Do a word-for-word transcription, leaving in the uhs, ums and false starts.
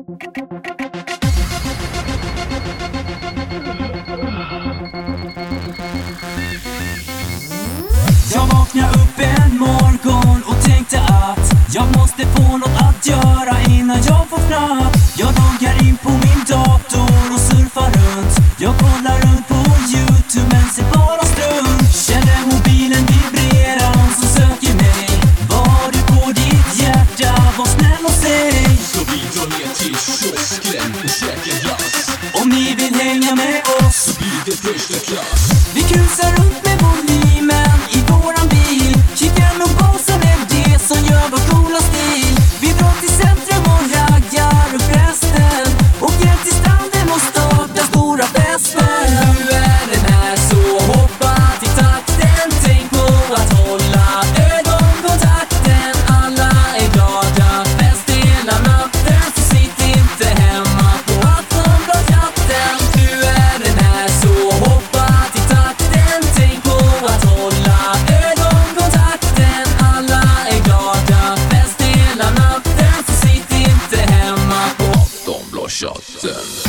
Jag vaknade upp en morgon och tänkte att jag måste få något att göra innan jag får fram. Jag loggar in på min dator och surfar runt. Jag kollar runt på YouTube men ser bara strunt. Känner mobilen vibrera, någon som söker mig. Var du på ditt hjärta, var snäll och säg. Så vi drar ner till kiosken och käkar glass. Om ni vill hänga med oss så blir det första klass. Vi krusar runt med volymen i våran bil. Kickar nog basen är det som gör vår coola stil. Vi drar till centrum och raggar upp resten. Åker till stranden och startar stora festen. Nu är den här så hoppa till takten. Tänk på att hålla ögonkontakten. Alla är glada, fest hela natten. Så sitt inte hemma på Aftonbladet-chatten. Nu är den här så hoppa till takten. Tänk på att hålla ögonkontakten. Alla är glada, fest hela natten. Så sitt inte hemma på Aftonbladet-chatten.